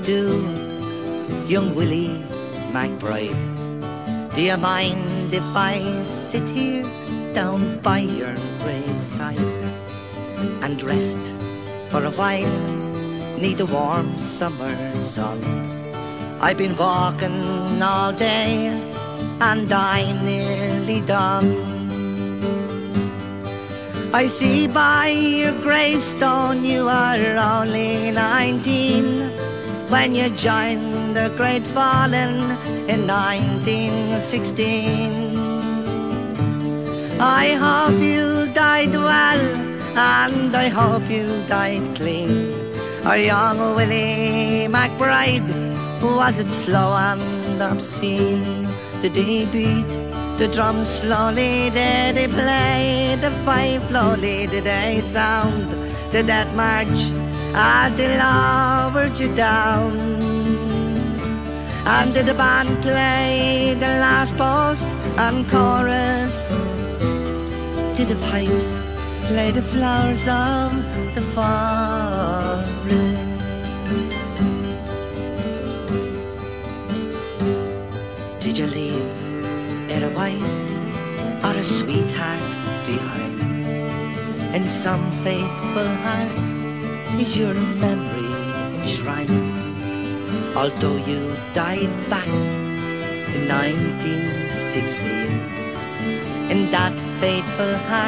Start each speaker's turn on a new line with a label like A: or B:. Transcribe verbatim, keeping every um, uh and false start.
A: do, young Willie McBride? Do you mind if I sit here down by your graveside and rest for a while 'neath the warm summer sun? I've been walking all day and I'm nearly done. I see by your gravestone you are only nineteen when you joined the Great Fallen in nineteen sixteen. I hope you died well and I hope you died clean. Our young Willie McBride, was it slow and obscene? Did he beat the drums slowly? Did he play the fife slowly? Did they sound the death march as they lowered you down? And did the band play the last post and chorus? Did the pipes play the flowers of the forest? Did you leave a wife or a sweetheart behind? In some faithful heart is your memory enshrined? Although you died back in nineteen sixteen, in that faithful heart